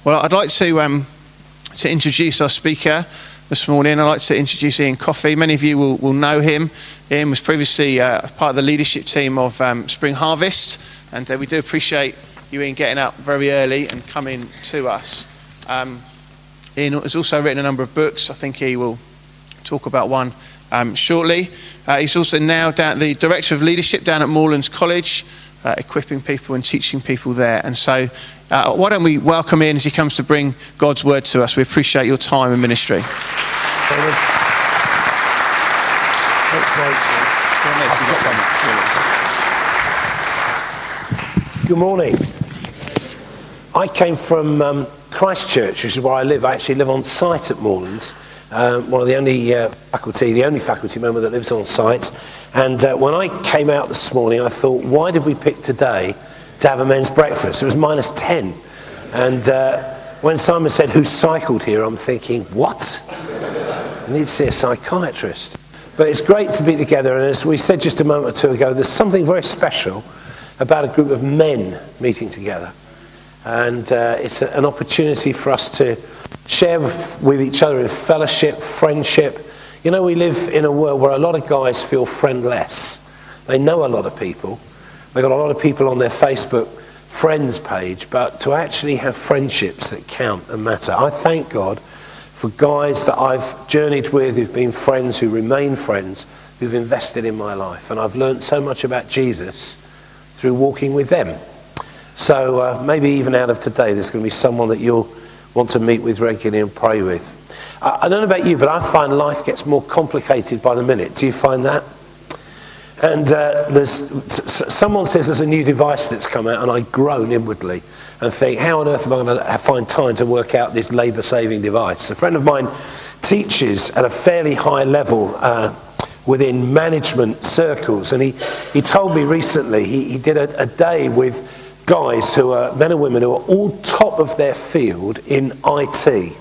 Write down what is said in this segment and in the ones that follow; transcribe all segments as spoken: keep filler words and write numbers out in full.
Well, I'd like to um, to introduce our speaker this morning. I'd like to introduce Ian Coffey. Many of you will, will know him. Ian was previously uh, part of the leadership team of um, Spring Harvest, and uh, we do appreciate you, Ian, getting up very early and coming to us. Um, Ian has also written a number of books. I think he will talk about one um, shortly. Uh, he's also now down, the Director of Leadership down at Moorlands College, uh, equipping people and teaching people there. And so uh, why don't we welcome Ian as he comes to bring God's word to us. We appreciate your time and ministry. Good morning. I came from um, Christchurch, which is where I live. I actually live on site at Moorlands. Um, one of the only uh, faculty, the only faculty member that lives on site. And uh, when I came out this morning, I thought, why did we pick today to have a men's breakfast? It was minus ten. And uh, when Simon said, who cycled here, I'm thinking, what? I need to see a psychiatrist. But it's great to be together. And as we said just a moment or two ago, there's something very special about a group of men meeting together. And uh, it's a, an opportunity for us to share with, with each other in fellowship, friendship. You know, we live in a world where a lot of guys feel friendless. They know a lot of people. They've got a lot of people on their Facebook friends page, but to actually have friendships that count and matter. I thank God for guys that I've journeyed with, who've been friends, who remain friends, who've invested in my life. And I've learned so much about Jesus through walking with them. So uh, maybe even out of today, there's going to be someone that you'll want to meet with regularly and pray with. I, I don't know about you, but I find life gets more complicated by the minute. Do you find that? And uh, there's s- someone says there's a new device that's come out, and I groan inwardly and think, how on earth am I going to find time to work out this labour-saving device? A friend of mine teaches at a fairly high level uh, within management circles, and he, he told me recently he, he did a, a day with guys who are men and women who are all top of their field in I T.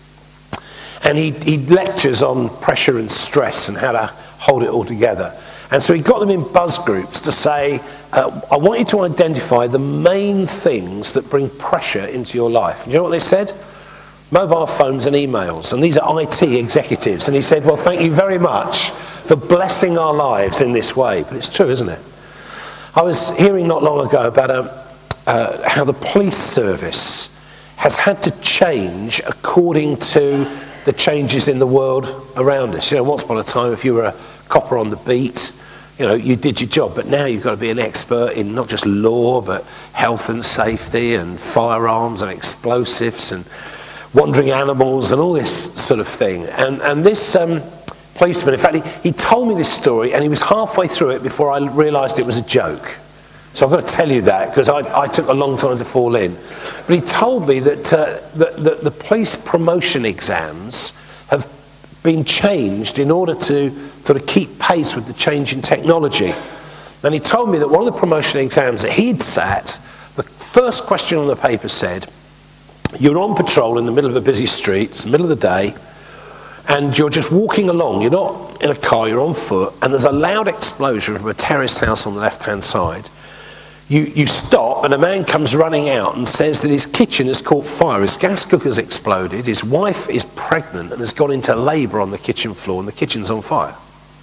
And he, he lectures on pressure and stress and how to hold it all together. And so he got them in buzz groups to say, uh, I want you to identify the main things that bring pressure into your life. And you know what they said? Mobile phones and emails. And these are I T executives. And he said, well, thank you very much for blessing our lives in this way. But it's true, isn't it? I was hearing not long ago about a Uh, how the police service has had to change according to the changes in the world around us. You know, once upon a time, if you were a copper on the beat, you know, you did your job, but now you've got to be an expert in not just law, but health and safety and firearms and explosives and wandering animals and all this sort of thing. And, and this um, policeman, in fact, he, he told me this story, and he was halfway through it before I realised it was a joke. So I've got to tell you that, because I, I took a long time to fall in. But he told me that, uh, that, that the police promotion exams have been changed in order to sort of keep pace with the change in technology. And he told me that one of the promotion exams that he'd sat, the first question on the paper said, you're on patrol in the middle of a busy street, it's the middle of the day, and you're just walking along, you're not in a car, you're on foot, and there's a loud explosion from a terraced house on the left-hand side. You, you stop, and a man comes running out and says that his kitchen has caught fire. His gas cooker's exploded, his wife is pregnant and has gone into labour on the kitchen floor, and the kitchen's on fire.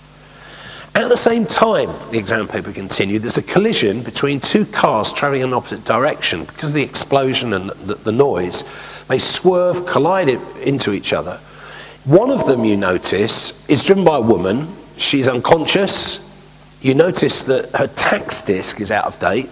At the same time, the exam paper continued, there's a collision between two cars travelling in an opposite direction. Because of the explosion and the, the noise, they swerve, collide into each other. One of them, you notice, is driven by a woman. She's unconscious. You notice that her tax disc is out of date.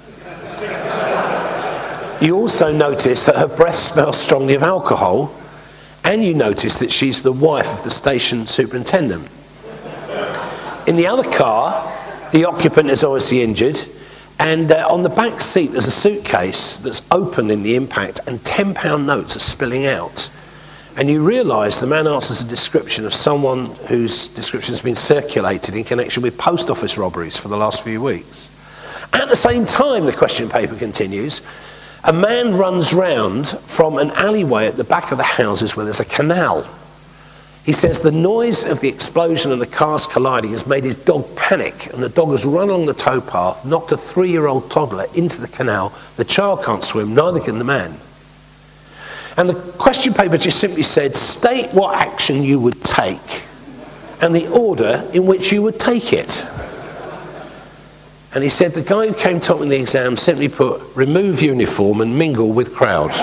You also notice that her breath smells strongly of alcohol, and you notice that she's the wife of the station superintendent. In the other car, the occupant is obviously injured, and uh, on the back seat there's a suitcase that's open in the impact, and ten pound notes are spilling out. And you realise the man answers a description of someone whose description has been circulated in connection with post office robberies for the last few weeks. At the same time, the question paper continues, a man runs round from an alleyway at the back of the houses where there's a canal. He says the noise of the explosion and the cars colliding has made his dog panic, and the dog has run along the towpath, knocked a three-year-old toddler into the canal. The child can't swim, neither can the man. And the question paper just simply said, state what action you would take and the order in which you would take it. And he said the guy who came top in the exam simply put, remove uniform and mingle with crowds.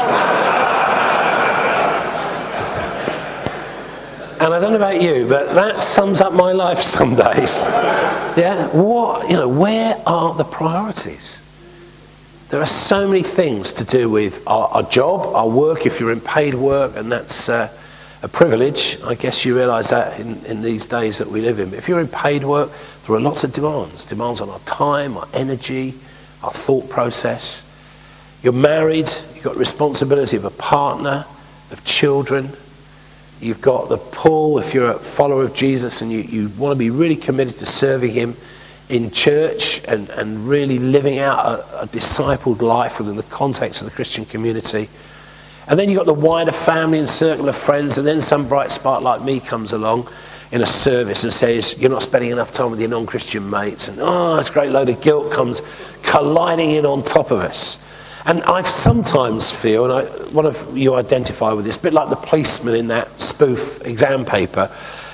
And I don't know about you, but that sums up my life some days. Yeah, what, you know, where are the priorities? There are so many things to do with our, our job, our work, if you're in paid work, and that's uh, a privilege. I guess you realise that in, in these days that we live in. But if you're in paid work, there are lots of demands. Demands on our time, our energy, our thought process. You're married, you've got responsibility of a partner, of children. You've got the pull, if you're a follower of Jesus and you, you want to be really committed to serving him in church and, and really living out a, a discipled life within the context of the Christian community. And then you've got the wider family and circle of friends, and then some bright spark like me comes along in a service and says, you're not spending enough time with your non-Christian mates, and oh, this great load of guilt comes colliding in on top of us. And I sometimes feel, and I, one of you identify with this, a bit like the policeman in that spoof exam paper,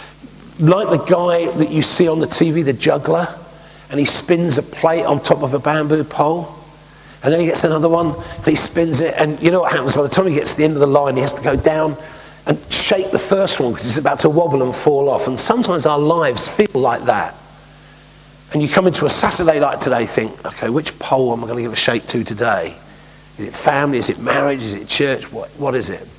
like the guy that you see on the T V, the juggler, and he spins a plate on top of a bamboo pole, and then he gets another one, and he spins it, and you know what happens? By the time he gets to the end of the line, he has to go down and shake the first one because it's about to wobble and fall off. And sometimes our lives feel like that. And you come into a Saturday like today, think, okay, which pole am I going to give a shake to today? Is it family? Is it marriage? Is it church? What, what is it?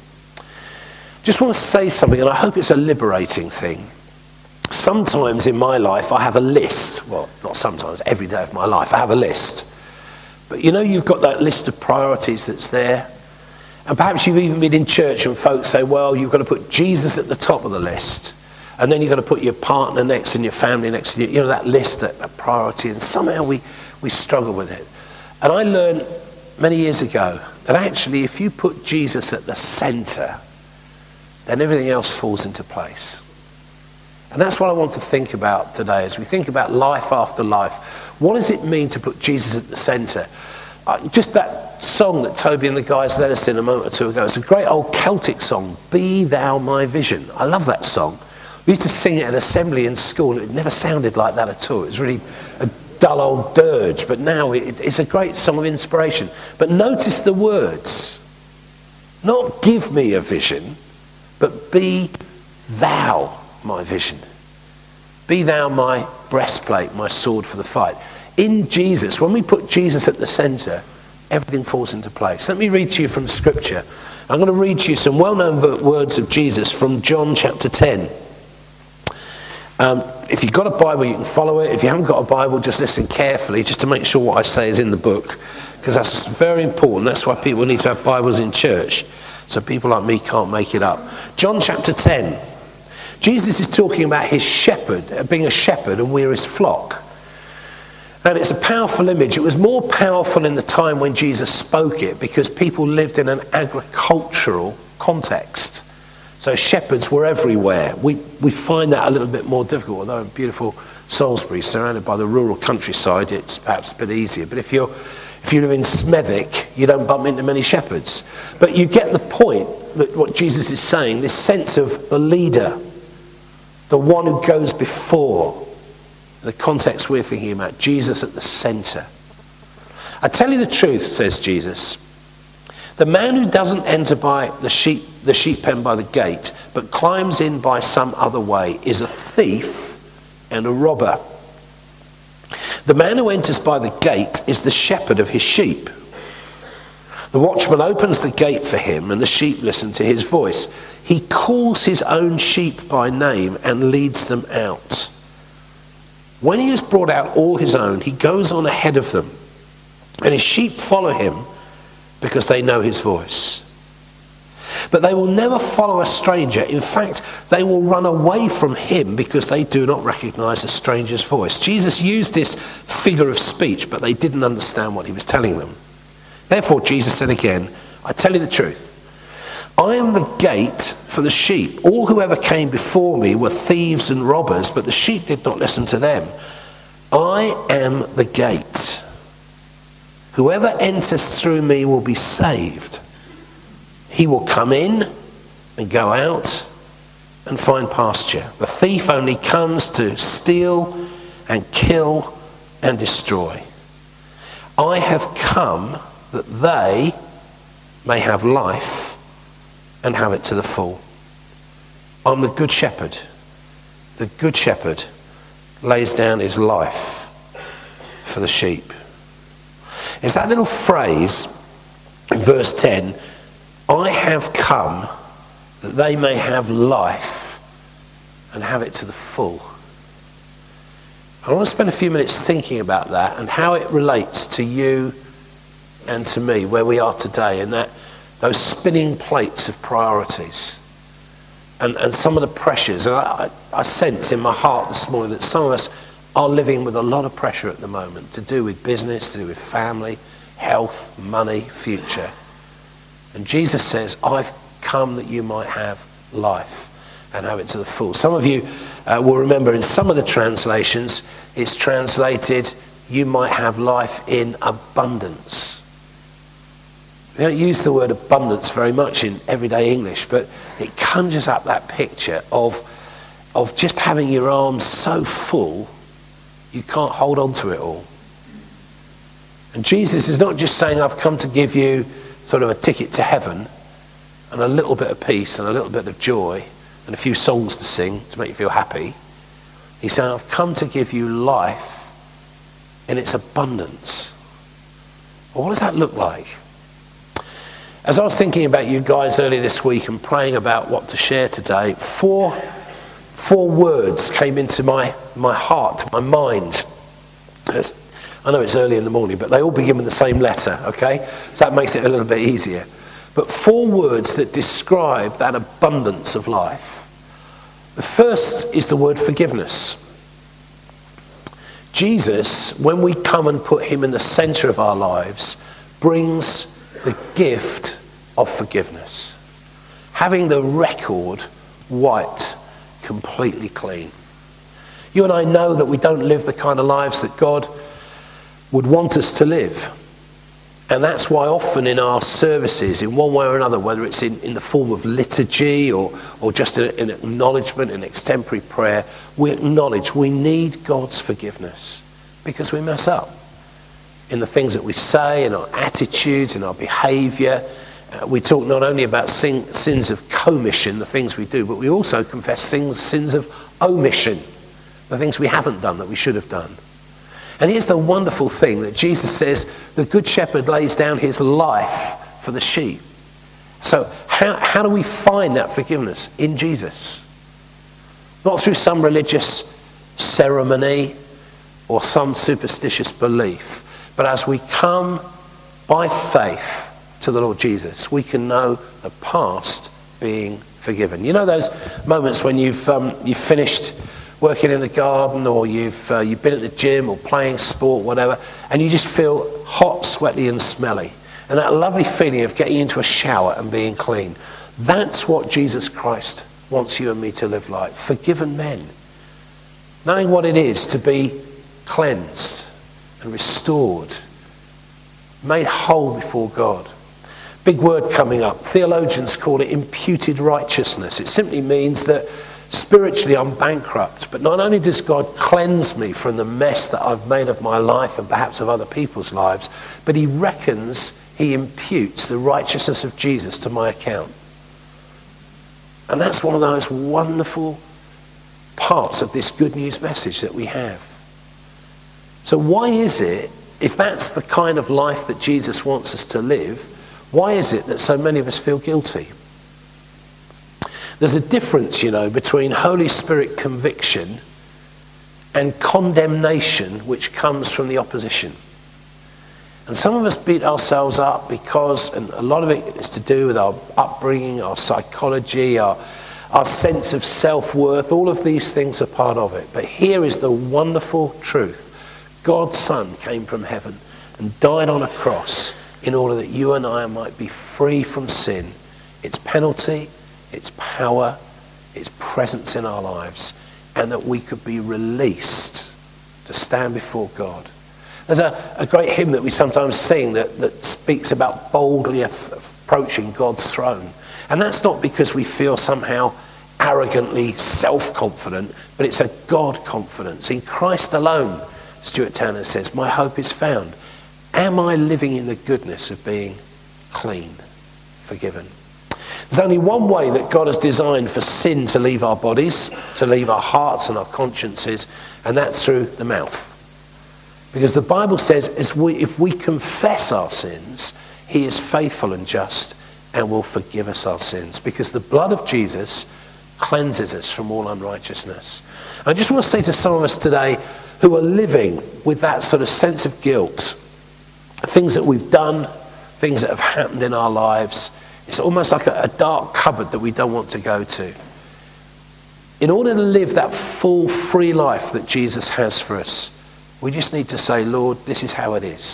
Just want to say something, and I hope it's a liberating thing. Sometimes in my life I have a list. Well, not sometimes, every day of my life I have a list. But you know, you've got that list of priorities that's there. And perhaps you've even been in church and folks say, well, you've got to put Jesus at the top of the list. And then you've got to put your partner next and your family next to you. You know, that list, that, that priority. And somehow we, we struggle with it. And I learned many years ago that actually if you put Jesus at the centre, then everything else falls into place. And that's what I want to think about today as we think about life after life. What does it mean to put Jesus at the centre? Uh, just that song that Toby and the guys led us in a moment or two ago. It's a great old Celtic song, Be Thou My Vision. I love that song. We used to sing it at assembly in school, and it never sounded like that at all. It was really a dull old dirge, but now it, it's a great song of inspiration. But notice the words. Not give me a vision, but be thou my vision. Be thou my breastplate, my sword for the fight. In Jesus, when we put Jesus at the centre, everything falls into place. Let me read to you from Scripture. I'm going to read to you some well-known words of Jesus from John chapter ten. Um, if you've got a Bible, you can follow it. If you haven't got a Bible, just listen carefully, just to make sure what I say is in the book, because that's very important. That's why people need to have Bibles in church, so people like me can't make it up. John chapter ten. Jesus is talking about his shepherd, being a shepherd, and we're his flock. And it's a powerful image. It was more powerful in the time when Jesus spoke it because people lived in an agricultural context. So shepherds were everywhere. We we find that a little bit more difficult, although in beautiful Salisbury, surrounded by the rural countryside, it's perhaps a bit easier. But if you're if you live in Smethwick, you don't bump into many shepherds. But you get the point that what Jesus is saying, this sense of the leader, the one who goes before, the context we're thinking about, Jesus at the centre. I tell you the truth, says Jesus, the man who doesn't enter by the sheep, the sheep pen by the gate, but climbs in by some other way, is a thief and a robber. The man who enters by the gate is the shepherd of his sheep. The watchman opens the gate for him, and the sheep listen to his voice. He calls his own sheep by name and leads them out. When he has brought out all his own, he goes on ahead of them, and his sheep follow him because they know his voice. But they will never follow a stranger. In fact, they will run away from him because they do not recognize a stranger's voice. Jesus used this figure of speech, but they didn't understand what he was telling them. Therefore, Jesus said again, I tell you the truth. I am the gate for the sheep. All who ever came before me were thieves and robbers, but the sheep did not listen to them. I am the gate. Whoever enters through me will be saved. He will come in and go out and find pasture. The thief only comes to steal and kill and destroy. I have come that they may have life and have it to the full. I'm the good shepherd. The good shepherd lays down his life for the sheep. It's that little phrase in verse ten, I have come that they may have life and have it to the full. I want to spend a few minutes thinking about that and how it relates to you and to me, where we are today, and that those spinning plates of priorities and, and some of the pressures. And I, I, I sense in my heart this morning that some of us are living with a lot of pressure at the moment to do with business, to do with family, health, money, future. And Jesus says, I've come that you might have life and have it to the full. Some of you uh, will remember in some of the translations, it's translated, you might have life in abundance. We don't use the word abundance very much in everyday English, but it conjures up that picture of, of just having your arms so full, you can't hold on to it all. And Jesus is not just saying, I've come to give you sort of a ticket to heaven and a little bit of peace and a little bit of joy and a few songs to sing to make you feel happy. He's saying, I've come to give you life in its abundance. Well, what does that look like? As I was thinking about you guys earlier this week and praying about what to share today, four, four words came into my, my heart, my mind. It's, I know it's early in the morning, but they all begin with the same letter, okay? So that makes it a little bit easier. But four words that describe that abundance of life. The first is the word forgiveness. Jesus, when we come and put him in the center of our lives, brings the gift of forgiveness. Having the record wiped completely clean. You and I know that we don't live the kind of lives that God would want us to live. And that's why often in our services, in one way or another, whether it's in, in the form of liturgy or, or just an, an acknowledgement, an extemporary prayer, we acknowledge we need God's forgiveness because we mess up in the things that we say, in our attitudes, in our behaviour. Uh, we talk not only about sin, sins of commission, the things we do, but we also confess sins, sins of omission, the things we haven't done that we should have done. And here's the wonderful thing that Jesus says, the good shepherd lays down his life for the sheep. So how, how do we find that forgiveness? In Jesus. Not through some religious ceremony or some superstitious belief, but as we come by faith to the Lord Jesus, we can know the past being forgiven. You know those moments when you've um, you've finished working in the garden, or you've uh, you've been at the gym or playing sport, whatever, and you just feel hot, sweaty and smelly. And that lovely feeling of getting into a shower and being clean. That's what Jesus Christ wants you and me to live like. Forgiven men. Knowing what it is to be cleansed and restored, made whole before God. Big word coming up. Theologians call it imputed righteousness. It simply means that spiritually I'm bankrupt, but not only does God cleanse me from the mess that I've made of my life and perhaps of other people's lives, but he reckons, he imputes the righteousness of Jesus to my account. And that's one of those wonderful parts of this good news message that we have. So why is it, if that's the kind of life that Jesus wants us to live, why is it that so many of us feel guilty? There's a difference, you know, between Holy Spirit conviction and condemnation, which comes from the opposition. And some of us beat ourselves up because, and a lot of it is to do with our upbringing, our psychology, our, our sense of self-worth. All of these things are part of it. But here is the wonderful truth. God's Son came from heaven and died on a cross in order that you and I might be free from sin, its penalty, its power, its presence in our lives, and that we could be released to stand before God. There's a, a great hymn that we sometimes sing that, that speaks about boldly approaching God's throne. And that's not because we feel somehow arrogantly self-confident, but it's a God confidence. In Christ alone, Stuart Tanner says, my hope is found. Am I living in the goodness of being clean, forgiven? There's only one way that God has designed for sin to leave our bodies, to leave our hearts and our consciences, and that's through the mouth. Because the Bible says as we, if we confess our sins, he is faithful and just and will forgive us our sins. Because the blood of Jesus cleanses us from all unrighteousness. I just want to say to some of us today who are living with that sort of sense of guilt, things that we've done, things that have happened in our lives, it's almost like a, a dark cupboard that we don't want to go to. In order to live that full, free life that Jesus has for us, we just need to say, Lord, this is how it is.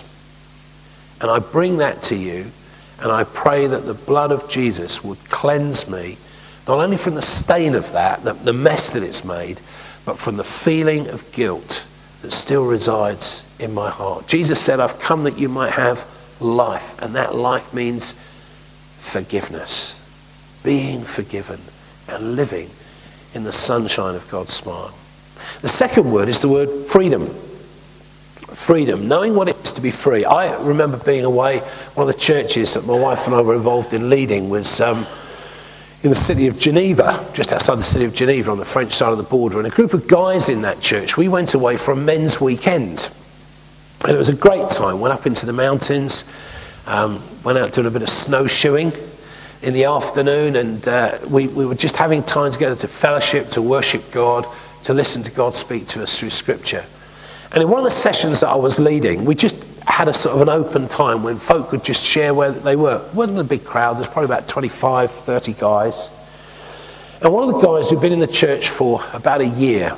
And I bring that to you, and I pray that the blood of Jesus would cleanse me, not only from the stain of that, the, the mess that it's made, but from the feeling of guilt that still resides in my heart. Jesus said, I've come that you might have life, and that life means forgiveness, being forgiven and living in the sunshine of God's smile. The second word is the word freedom. Freedom, knowing what it is to be free. I remember being away, one of the churches that my wife and I were involved in leading was um, in the city of Geneva, just outside the city of Geneva on the French side of the border. And a group of guys in that church, we went away for a men's weekend. And it was a great time. Went up into the mountains, um, went out doing a bit of snowshoeing in the afternoon, and uh, we, we were just having time together to fellowship, to worship God, to listen to God speak to us through Scripture. And in one of the sessions that I was leading, we just had a sort of an open time when folk could just share where they were. It wasn't a big crowd, there's probably about twenty-five, thirty guys. And one of the guys who'd been in the church for about a year,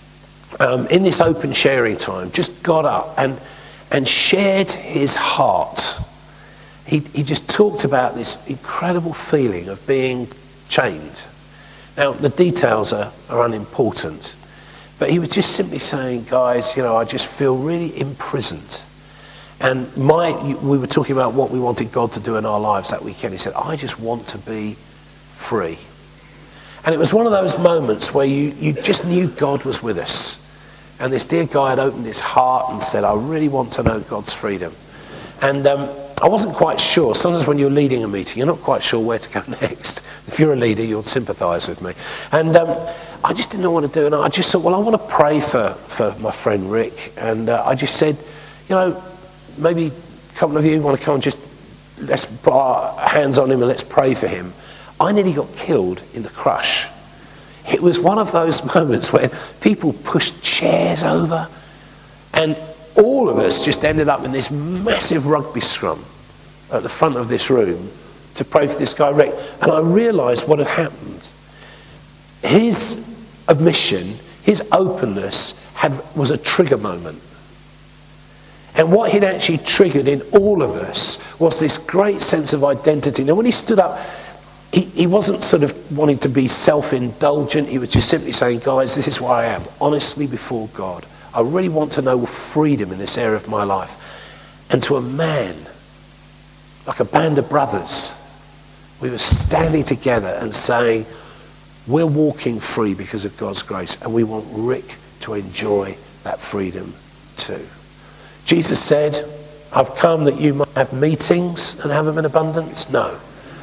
um, in this open sharing time, just got up and, and shared his heart. He, he just talked about this incredible feeling of being chained. Now, the details are, are unimportant, but he was just simply saying, guys, you know, I just feel really imprisoned. And my, we were talking about what we wanted God to do in our lives that weekend. He said, I just want to be free. And it was one of those moments where you, you just knew God was with us. And this dear guy had opened his heart and said, I really want to know God's freedom. And um, I wasn't quite sure. Sometimes when you're leading a meeting, you're not quite sure where to go next. If you're a leader, you'll sympathise with me. And um, I just didn't know what to do. And I just thought, well, I want to pray for, for my friend Rick. And uh, I just said, you know, maybe a couple of you want to come and just, let's put our hands on him and let's pray for him. I nearly got killed in the crush. It was one of those moments when people pushed chairs over, and all of us just ended up in this massive rugby scrum at the front of this room to pray for this guy Rick. And I realised what had happened. His admission, his openness had, was a trigger moment. And what he'd actually triggered in all of us was this great sense of identity. Now, when he stood up, he, he wasn't sort of wanting to be self-indulgent. He was just simply saying, guys, this is where I am, honestly before God. I really want to know freedom in this area of my life. And to a man, like a band of brothers, we were standing together and saying, we're walking free because of God's grace, and we want Rick to enjoy that freedom too. Jesus said, I've come that you might have meetings and have them in abundance. No.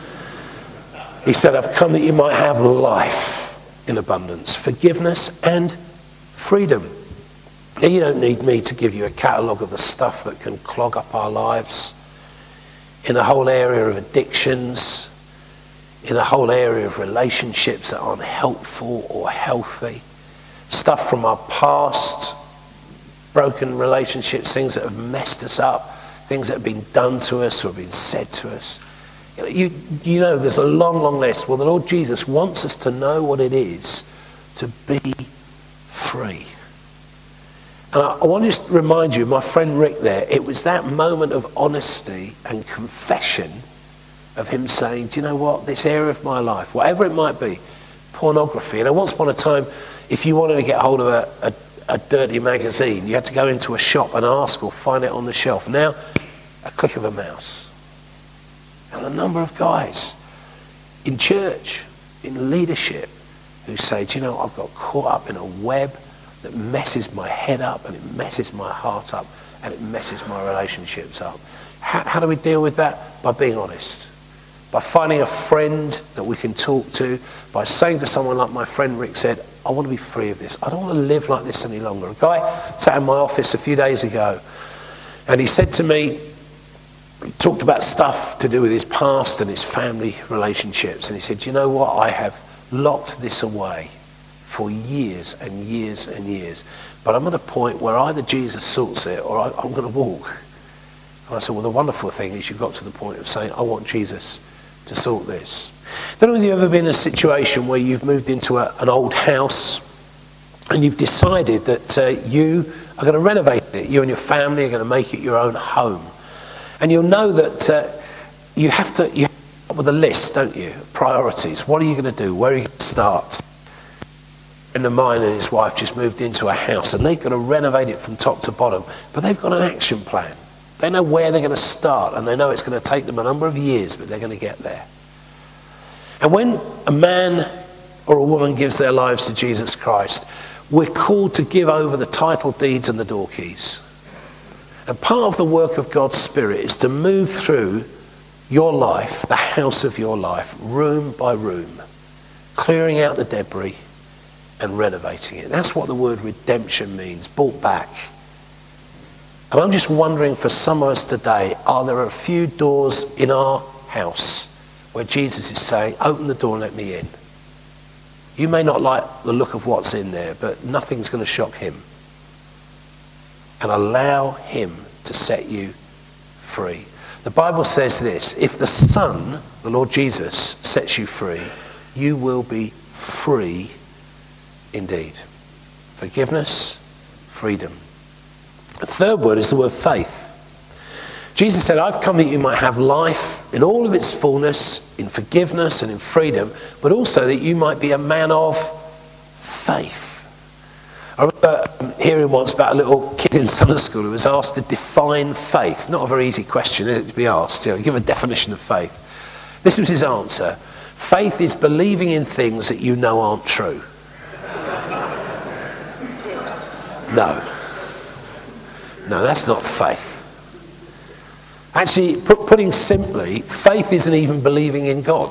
He said, I've come that you might have life in abundance, forgiveness and freedom. Now, you don't need me to give you a catalogue of the stuff that can clog up our lives. In the whole area of addictions, in the whole area of relationships that aren't helpful or healthy, stuff from our past, broken relationships, things that have messed us up, things that have been done to us or been said to us. You know, you, you know there's a long, long list. Well, the Lord Jesus wants us to know what it is to be free. And I, I want to just remind you, my friend Rick there, it was that moment of honesty and confession of him saying, do you know what, this area of my life, whatever it might be, pornography. And once upon a time, if you wanted to get hold of a, a a dirty magazine, you had to go into a shop and ask or find it on the shelf. Now, a click of a mouse. And the number of guys in church, in leadership, who say, do you know, I've got caught up in a web that messes my head up and it messes my heart up and it messes my relationships up. How, how do we deal with that? By being honest. By finding a friend that we can talk to, by saying to someone like my friend Rick said, I want to be free of this. I don't want to live like this any longer. A guy sat in my office a few days ago and he said to me, he talked about stuff to do with his past and his family relationships. And he said, you know what? I have locked this away for years and years and years. But I'm at a point where either Jesus sorts it or I, I'm going to walk. And I said, well, the wonderful thing is you've got to the point of saying, I want Jesus to sort this. Don't know whether you've ever been in a situation where you've moved into a, an old house and you've decided that uh, you are going to renovate it. You and your family are going to make it your own home. And you'll know that uh, you have to, you have to come up with a list, don't you? Priorities. What are you going to do? Where are you going to start? A friend of mine and his wife just moved into a house and they've got to renovate it from top to bottom. But they've got an action plan. They know where they're going to start and they know it's going to take them a number of years, but they're going to get there. And when a man or a woman gives their lives to Jesus Christ, we're called to give over the title deeds and the door keys. And part of the work of God's Spirit is to move through your life, the house of your life, room by room, clearing out the debris and renovating it. That's what the word redemption means, brought back. And I'm just wondering for some of us today, are there a few doors in our house where Jesus is saying, open the door and let me in? You may not like the look of what's in there, but nothing's going to shock him. And allow him to set you free. The Bible says this, if the Son, the Lord Jesus, sets you free, you will be free indeed. Forgiveness, freedom. The third word is the word faith. Jesus said, I've come that you might have life in all of its fullness, in forgiveness and in freedom, but also that you might be a man of faith. I remember hearing once about a little kid in Sunday school who was asked to define faith. Not a very easy question, is it, to be asked. You know, give a definition of faith. This was his answer. Faith is believing in things that you know aren't true. No. No, that's not faith. Actually, put, putting simply, faith isn't even believing in God.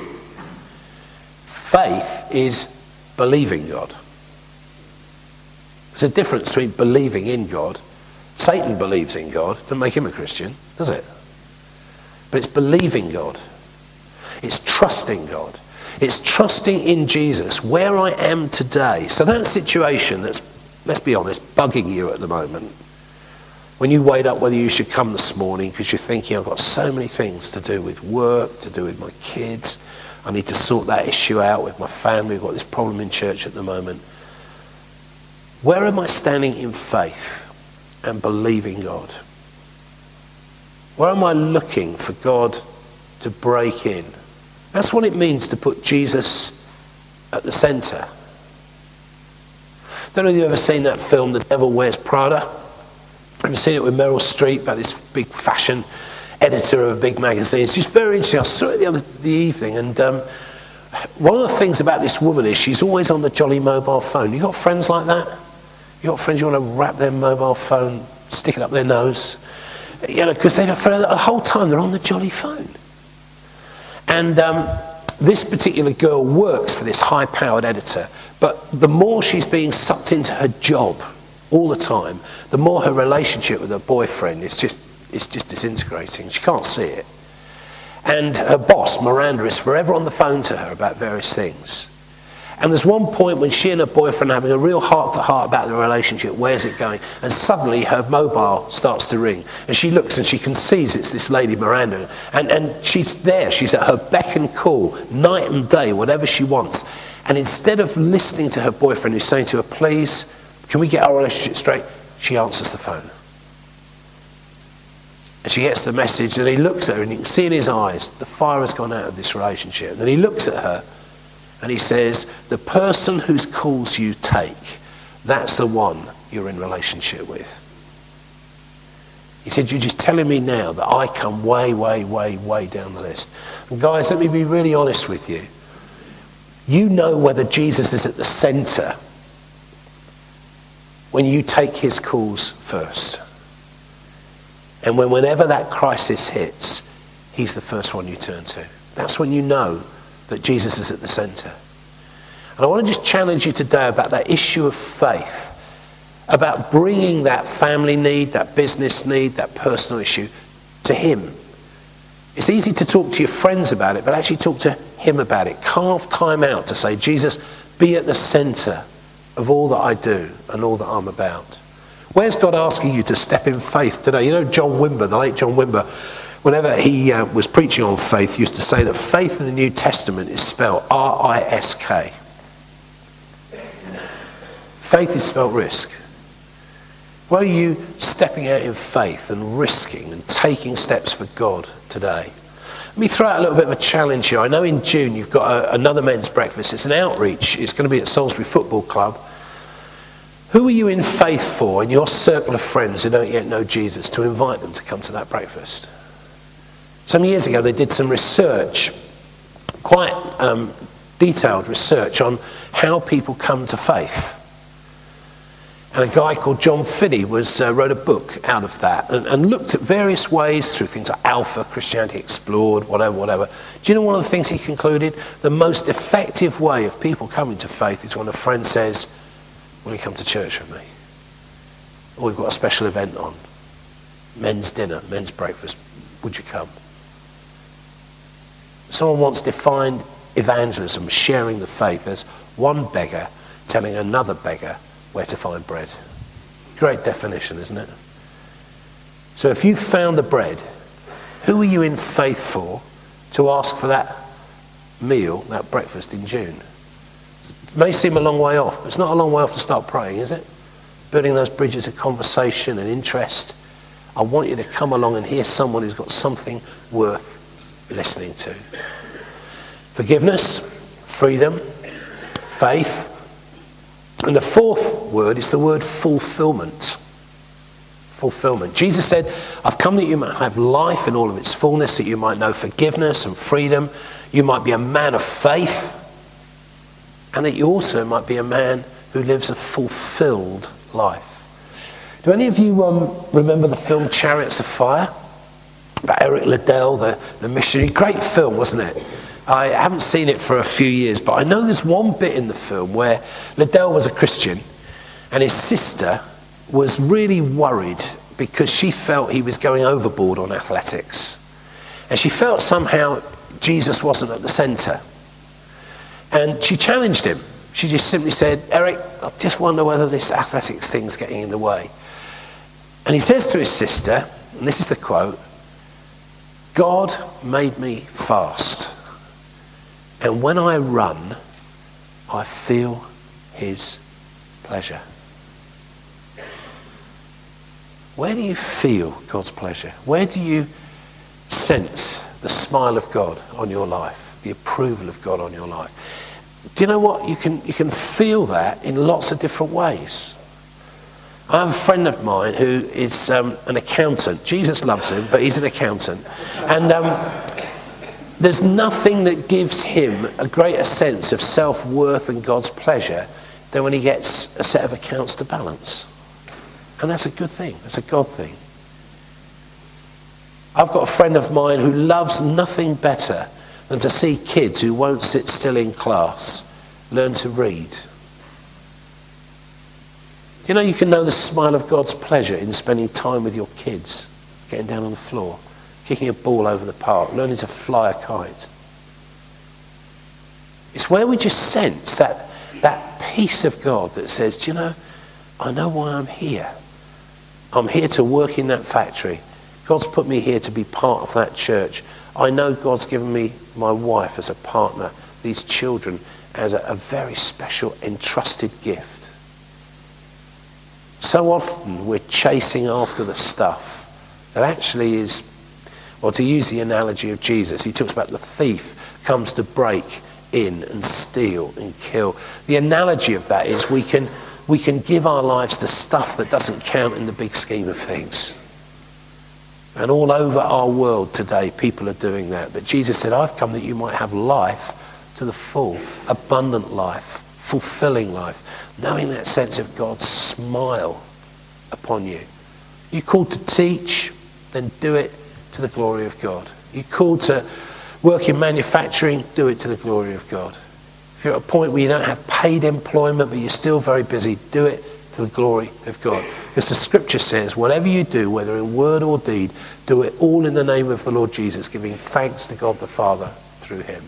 Faith is believing God. There's a difference between believing in God. Satan believes in God. Doesn't make him a Christian, does it? But it's believing God. It's trusting God. It's trusting in Jesus, where I am today. So that situation that's, let's be honest, bugging you at the moment, when you weighed up whether you should come this morning because you're thinking, I've got so many things to do with work, to do with my kids, I need to sort that issue out with my family, we've got this problem in church at the moment. Where am I standing in faith and believing God? Where am I looking for God to break in? That's what it means to put Jesus at the centre. Don't know if you've ever seen that film, The Devil Wears Prada. I've seen it with Meryl Streep, about this big fashion editor of a big magazine. It's just very interesting. I saw it the other the evening, and um, one of the things about this woman is she's always on the jolly mobile phone. You got friends like that? You got friends you want to wrap their mobile phone, stick it up their nose? You know, because they for the whole time they're on the jolly phone. And um, this particular girl works for this high-powered editor, but the more she's being sucked into her job all the time, the more her relationship with her boyfriend is just is just disintegrating. She can't see it. And her boss, Miranda, is forever on the phone to her about various things. And there's one point when she and her boyfriend are having a real heart-to-heart about the relationship, where's it going? And suddenly her mobile starts to ring. And she looks and she can see it's this lady, Miranda. And, and she's there. She's at her beck and call, night and day, whatever she wants. And instead of listening to her boyfriend who's saying to her, please, can we get our relationship straight? She answers the phone. And she gets the message, and he looks at her, and you can see in his eyes, the fire has gone out of this relationship. And then he looks at her, and he says, the person whose calls you take, that's the one you're in relationship with. He said, you're just telling me now that I come way, way, way, way down the list. And guys, let me be really honest with you. You know whether Jesus is at the centre when you take his calls first. And when whenever that crisis hits, he's the first one you turn to. That's when you know that Jesus is at the centre. And I want to just challenge you today about that issue of faith, about bringing that family need, that business need, that personal issue to him. It's easy to talk to your friends about it, but actually talk to him about it. Carve time out to say, Jesus, be at the centre of all that I do and all that I'm about. Where's God asking you to step in faith today? You know, John Wimber, the late John Wimber, whenever he uh, was preaching on faith, used to say that faith in the New Testament is spelled R I S K. Faith is spelled risk. Where are you stepping out in faith and risking and taking steps for God today? Let me throw out a little bit of a challenge here. I know in June you've got a, another men's breakfast. It's an outreach. It's going to be at Salisbury Football Club. Who are you in faith for in your circle of friends who don't yet know Jesus to invite them to come to that breakfast? Some years ago they did some research, quite um, detailed research on how people come to faith. And a guy called John Finney was, uh, wrote a book out of that and, and looked at various ways through things like Alpha, Christianity Explored, whatever, whatever. Do you know one of the things he concluded? The most effective way of people coming to faith is when a friend says, will you come to church with me? Or we've got a special event on. Men's dinner, men's breakfast. Would you come? Someone once defined evangelism, sharing the faith, as one beggar telling another beggar where to find bread. Great definition, isn't it? So if you found the bread, who are you in faith for to ask for that meal, that breakfast in June? It may seem a long way off, but it's not a long way off to start praying, is it? Building those bridges of conversation and interest. I want you to come along and hear someone who's got something worth listening to. Forgiveness, freedom, faith. And the fourth word is the word fulfillment. Fulfillment. Jesus said, I've come that you might have life in all of its fullness, that you might know forgiveness and freedom. You might be a man of faith. And that you also might be a man who lives a fulfilled life. Do any of you um, remember the film Chariots of Fire? About Eric Liddell, the, the missionary. Great film, wasn't it? I haven't seen it for a few years, but I know there's one bit in the film where Liddell was a Christian and his sister was really worried because she felt he was going overboard on athletics. And she felt somehow Jesus wasn't at the centre. And she challenged him. She just simply said, Eric, I just wonder whether this athletics thing's getting in the way. And he says to his sister, and this is the quote, God made me fast. And when I run, I feel his pleasure. Where do you feel God's pleasure? Where do you sense the smile of God on your life, the approval of God on your life? Do you know what? You can, you can feel that in lots of different ways. I have a friend of mine who is um, an accountant. Jesus loves him, but he's an accountant. And um, there's nothing that gives him a greater sense of self-worth and God's pleasure than when he gets a set of accounts to balance. And that's a good thing. That's a God thing. I've got a friend of mine who loves nothing better than to see kids who won't sit still in class learn to read. You know, you can know the smile of God's pleasure in spending time with your kids, getting down on the floor, kicking a ball over the park, learning to fly a kite. It's where we just sense that, that peace of God that says, do you know, I know why I'm here. I'm here to work in that factory. God's put me here to be part of that church. I know God's given me my wife as a partner, these children as a, a very special entrusted gift. So often we're chasing after the stuff that actually is, well, to use the analogy of Jesus, he talks about the thief comes to break in and steal and kill. The analogy of that is we can, we can give our lives to stuff that doesn't count in the big scheme of things. And all over our world today, people are doing that. But Jesus said, I've come that you might have life to the full, abundant life, fulfilling life, knowing that sense of God's smile upon you. You're called to teach, then do it to the glory of God. You're called to work in manufacturing, do it to the glory of God. If you're at a point where you don't have paid employment, but you're still very busy, do it to the glory of God. Because the scripture says, whatever you do, whether in word or deed, do it all in the name of the Lord Jesus, giving thanks to God the Father through him.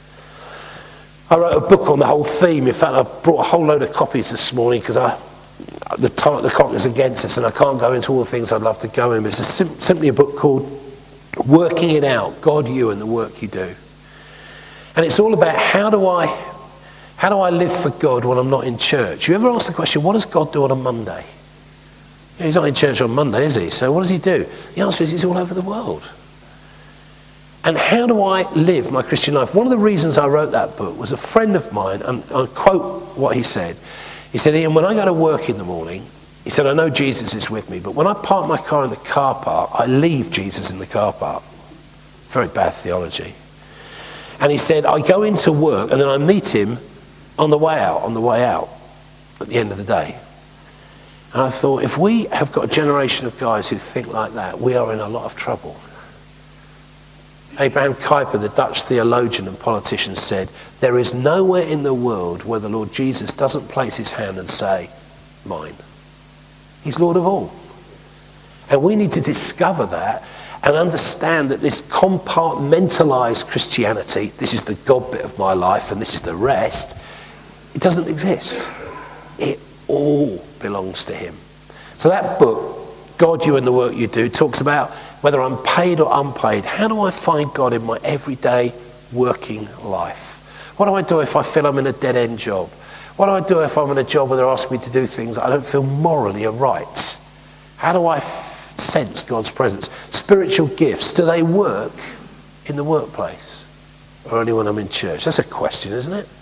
I wrote a book on the whole theme. In fact, I've brought a whole load of copies this morning because I, the, time, the clock is against us and I can't go into all the things I'd love to go in. But it's a sim- simply a book called Working It Out, God, You and the Work You Do. And it's all about how do I, how do I live for God when I'm not in church? You ever ask the question, what does God do on a Monday? He's not in church on Monday, is he? So what does he do? The answer is he's all over the world. And how do I live my Christian life? One of the reasons I wrote that book was a friend of mine, and I'll quote what he said. He said, Ian, when I go to work in the morning, he said, I know Jesus is with me, but when I park my car in the car park, I leave Jesus in the car park. Very bad theology. And he said, I go into work and then I meet him on the way out, on the way out, at the end of the day. And I thought, if we have got a generation of guys who think like that, we are in a lot of trouble. Abraham Kuyper, the Dutch theologian and politician, said, there is nowhere in the world where the Lord Jesus doesn't place his hand and say, mine. He's Lord of all. And we need to discover that and understand that this compartmentalized Christianity, this is the God bit of my life and this is the rest, it doesn't exist. It all belongs to him. So that book, God, You and the Work You Do, talks about whether I'm paid or unpaid, how do I find God in my everyday working life? What do I do if I feel I'm in a dead-end job? What do I do if I'm in a job where they're asking me to do things that I don't feel morally are right? How do I f- sense God's presence? Spiritual gifts, do they work in the workplace or only when I'm in church? That's a question, isn't it?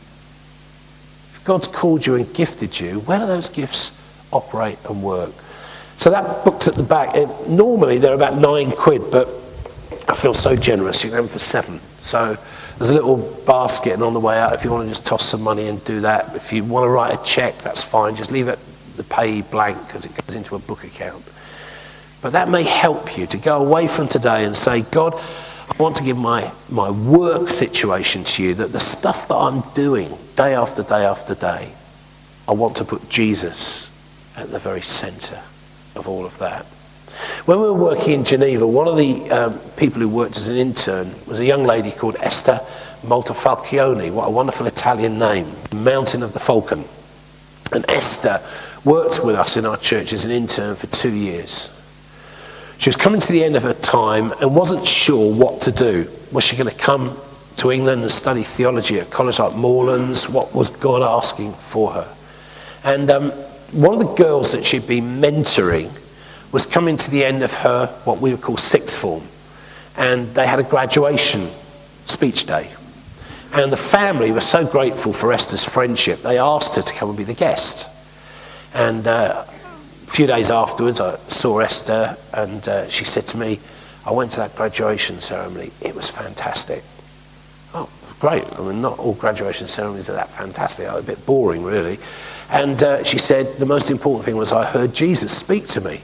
If God's called you and gifted you, where do those gifts operate and work? So that book's at the back. It, normally they're about nine quid, but I feel so generous. You can have them for seven. So there's a little basket, and on the way out, if you want to just toss some money and do that. If you want to write a cheque, that's fine. Just leave it the pay blank because it goes into a book account. But that may help you to go away from today and say, God, I want to give my, my work situation to you, that the stuff that I'm doing day after day after day, I want to put Jesus at the very centre of all of that. When we were working in Geneva, one of the um, people who worked as an intern was a young lady called Esther Montefalcioni. What a wonderful Italian name, Mountain of the Falcon. And Esther worked with us in our church as an intern for two years. She was coming to the end of her time and wasn't sure what to do. Was she going to come to England and study theology at a college like Moorlands? What was God asking for her? And um, one of the girls that she'd been mentoring was coming to the end of her, what we would call sixth form. And they had a graduation speech day. And the family was so grateful for Esther's friendship, they asked her to come and be the guest. And uh, a few days afterwards, I saw Esther, and uh, she said to me, I went to that graduation ceremony. It was fantastic. Oh, great. I mean, not all graduation ceremonies are that fantastic. They're a bit boring, really. And uh, she said, the most important thing was I heard Jesus speak to me.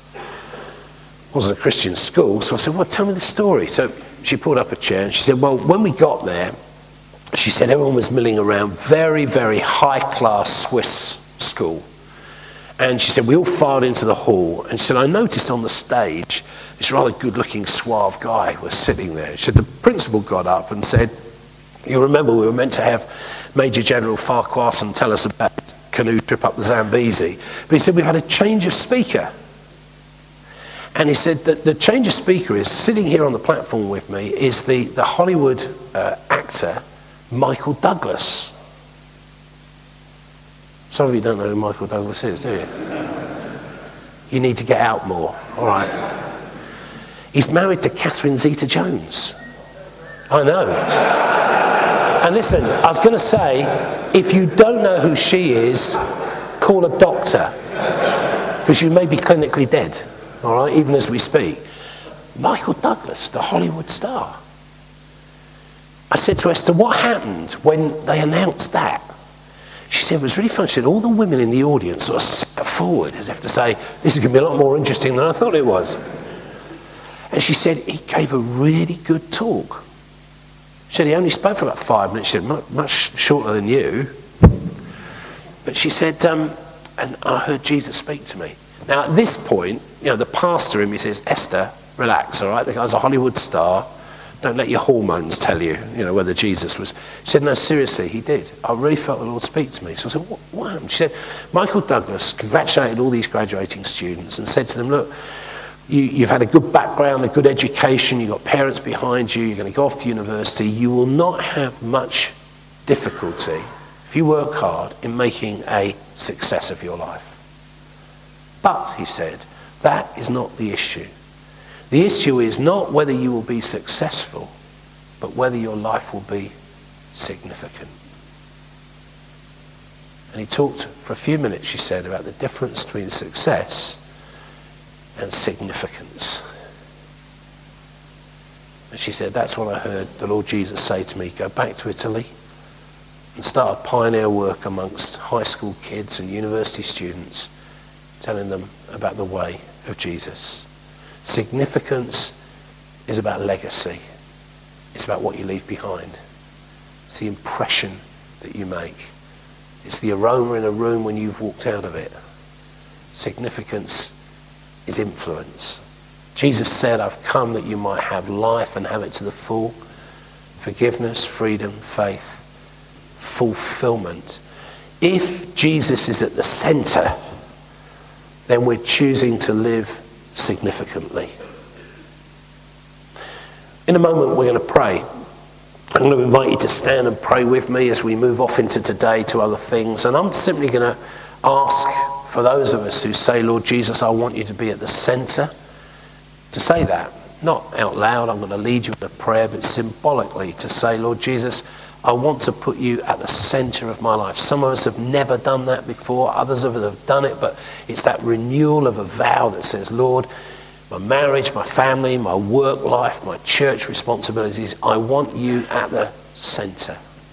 It wasn't a Christian school, so I said, well, tell me the story. So she pulled up a chair and she said, well, when we got there, she said everyone was milling around, very, very high-class Swiss school. And she said, we all filed into the hall. And she said, I noticed on the stage, this rather good-looking, suave guy was sitting there. She said, the principal got up and said, you remember we were meant to have Major General Farquharson tell us about the canoe trip up the Zambezi. But he said, we've had a change of speaker. And he said that the change of speaker is, sitting here on the platform with me, is the, the Hollywood uh, actor, Michael Douglas. Some of you don't know who Michael Douglas is, do you? You need to get out more. All right. He's married to Catherine Zeta-Jones. I know. And listen, I was going to say, if you don't know who she is, call a doctor, because you may be clinically dead. All right, even as we speak. Michael Douglas, the Hollywood star. I said to Esther, what happened when they announced that? She said, it was really fun. She said, all the women in the audience sort of sat forward as if to say, this is going to be a lot more interesting than I thought it was. And she said, he gave a really good talk. She said, he only spoke for about five minutes. She said, much, much shorter than you. But she said, um, and I heard Jesus speak to me. Now, at this point, you know, the pastor in me says, Esther, relax, all right? The guy's a Hollywood star. Don't let your hormones tell you, you know, whether Jesus was. She said, no, seriously, he did. I really felt the Lord speak to me. So I said, what, what happened? She said, Michael Douglas congratulated all these graduating students and said to them, look, you, you've had a good background, a good education, you've got parents behind you, you're going to go off to university. You will not have much difficulty if you work hard in making a success of your life. But, he said, that is not the issue. The issue is not whether you will be successful, but whether your life will be significant. And he talked for a few minutes, she said, about the difference between success and significance. And she said, that's what I heard the Lord Jesus say to me, go back to Italy and start a pioneer work amongst high school kids and university students, telling them about the way of Jesus. Significance is about legacy. It's about what you leave behind. It's the impression that you make. It's the aroma in a room when you've walked out of it. Significance is influence. Jesus said, I've come that you might have life and have it to the full. Forgiveness, freedom, faith, fulfillment. If Jesus is at the center, then we're choosing to live significantly. In a moment, we're going to pray. I'm going to invite you to stand and pray with me as we move off into today to other things. And I'm simply going to ask for those of us who say, Lord Jesus, I want you to be at the center, to say that. Not out loud, I'm going to lead you in a prayer, but symbolically to say, Lord Jesus, I want to put you at the center of my life. Some of us have never done that before. Others of us have done it, but it's that renewal of a vow that says, Lord, my marriage, my family, my work life, my church responsibilities, I want you at the center.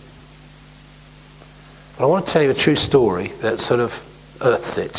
But I want to tell you a true story that sort of earths it.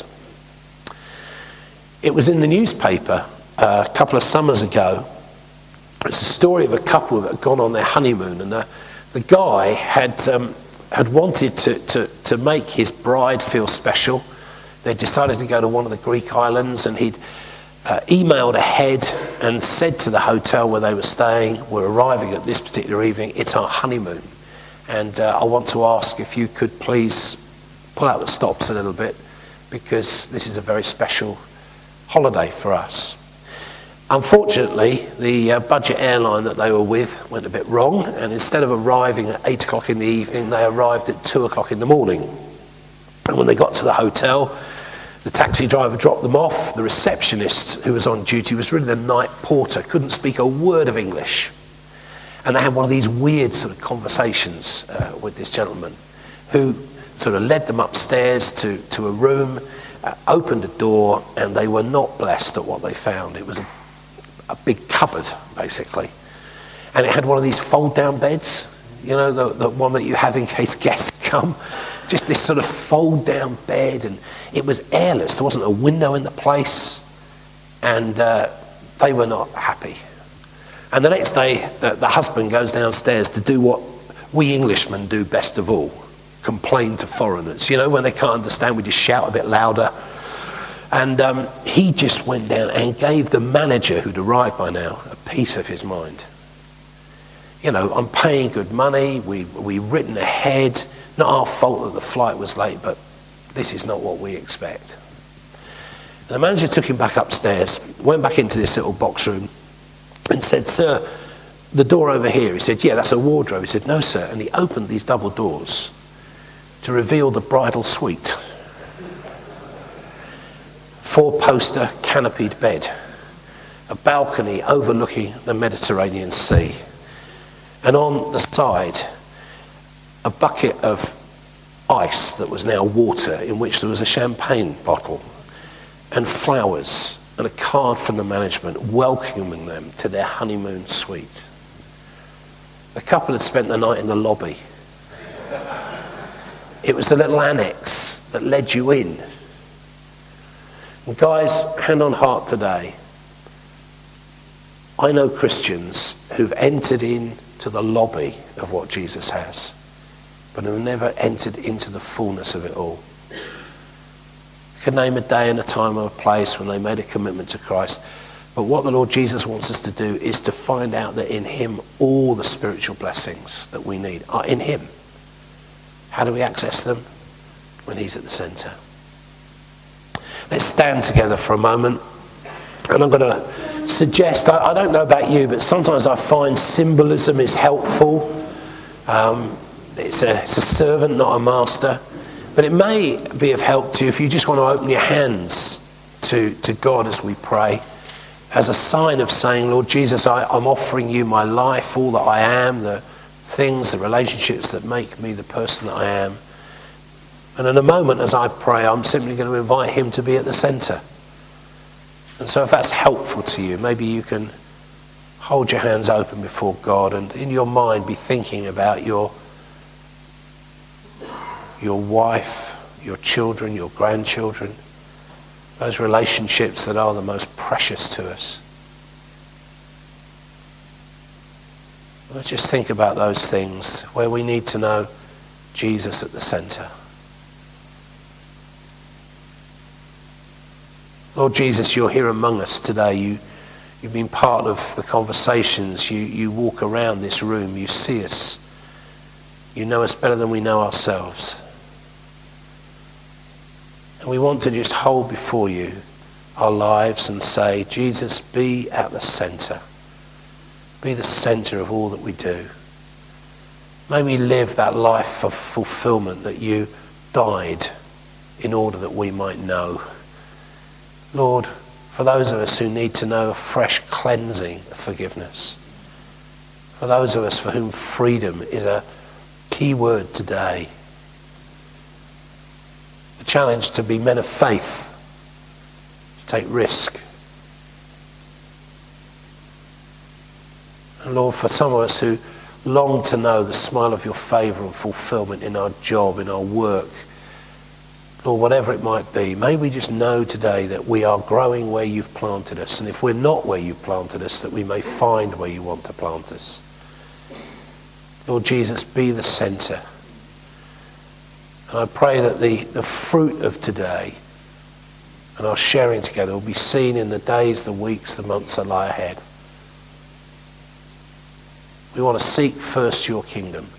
It was in the newspaper uh, a couple of summers ago. It's a story of a couple that had gone on their honeymoon, and the The guy had um, had wanted to, to, to make his bride feel special. They decided to go to one of the Greek islands, and he'd uh, emailed ahead and said to the hotel where they were staying, we're arriving at this particular evening, it's our honeymoon. And uh, I want to ask if you could please pull out the stops a little bit, because this is a very special holiday for us. Unfortunately, the uh, budget airline that they were with went a bit wrong, and instead of arriving at eight o'clock in the evening, they arrived at two o'clock in the morning. And when they got to the hotel, the taxi driver dropped them off. The receptionist who was on duty was really the night porter, couldn't speak a word of English. And they had one of these weird sort of conversations uh, with this gentleman, who sort of led them upstairs to, to a room, uh, opened a door, and they were not blessed at what they found. It was a a big cupboard, basically. And it had one of these fold-down beds, you know, the, the one that you have in case guests come. Just this sort of fold-down bed, and it was airless. There wasn't a window in the place, and uh, they were not happy. And the next day, the, the husband goes downstairs to do what we Englishmen do best of all, complain to foreigners. You know, when they can't understand, we just shout a bit louder. And um, he just went down and gave the manager, who'd arrived by now, a piece of his mind. You know, I'm paying good money, we, we've written ahead, not our fault that the flight was late, but this is not what we expect. And the manager took him back upstairs, went back into this little box room and said, sir, the door over here. He said, yeah, that's a wardrobe. He said, no, sir. And he opened these double doors to reveal the bridal suite. Four-poster canopied bed, a balcony overlooking the Mediterranean Sea, and on the side, a bucket of ice that was now water, in which there was a champagne bottle, and flowers and a card from the management welcoming them to their honeymoon suite. The couple had spent the night in the lobby. It was the little annex that led you in. And guys, hand on heart today, I know Christians who've entered into the lobby of what Jesus has, but who've never entered into the fullness of it all. I could name a day and a time or a place when they made a commitment to Christ. But what the Lord Jesus wants us to do is to find out that in him all the spiritual blessings that we need are in him. How do we access them? When he's at the centre. Let's stand together for a moment. And I'm going to suggest, I, I don't know about you, but sometimes I find symbolism is helpful. Um, it's, a, it's a servant, not a master. But it may be of help to you if you just want to open your hands to, to God as we pray, as a sign of saying, Lord Jesus, I, I'm offering you my life, all that I am, the things, the relationships that make me the person that I am. And in a moment as I pray, I'm simply going to invite him to be at the centre. And so if that's helpful to you, maybe you can hold your hands open before God and in your mind be thinking about your, your wife, your children, your grandchildren, those relationships that are the most precious to us. Let's just think about those things where we need to know Jesus at the centre. Lord Jesus, you're here among us today. You, you've been part of the conversations. You, you walk around this room. You see us. You know us better than we know ourselves. And we want to just hold before you our lives and say, Jesus, be at the centre. Be the centre of all that we do. May we live that life of fulfilment that you died in order that we might know. Lord, for those of us who need to know a fresh cleansing of forgiveness, for those of us for whom freedom is a key word today, a challenge to be men of faith, to take risk. And Lord, for some of us who long to know the smile of your favour and fulfilment in our job, in our work, Lord, whatever it might be, may we just know today that we are growing where you've planted us. And if we're not where you've planted us, that we may find where you want to plant us. Lord Jesus, be the centre. And I pray that the, the fruit of today and our sharing together will be seen in the days, the weeks, the months that lie ahead. We want to seek first your kingdom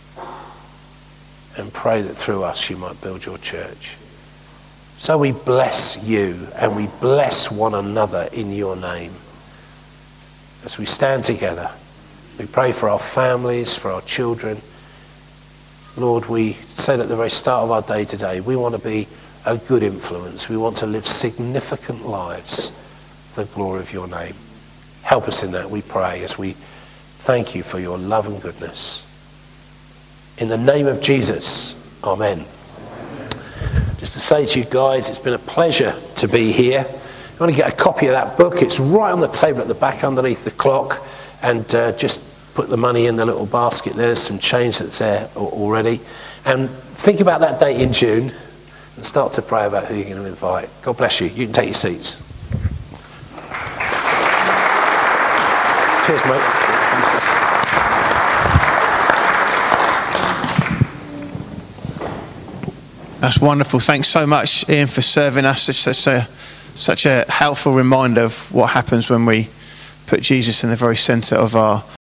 and pray that through us you might build your church. So we bless you and we bless one another in your name. As we stand together, we pray for our families, for our children. Lord, we said at the very start of our day today, we want to be a good influence. We want to live significant lives for the glory of your name. Help us in that, we pray, as we thank you for your love and goodness. In the name of Jesus, amen. Just to say to you guys, it's been a pleasure to be here. If you want to get a copy of that book, it's right on the table at the back underneath the clock. And uh, just put the money in the little basket there. There's some change that's there already. And think about that date in June and start to pray about who you're going to invite. God bless you. You can take your seats. Cheers, mate. That's wonderful. Thanks so much, Ian, for serving us. It's such a, such a helpful reminder of what happens when we put Jesus in the very centre of our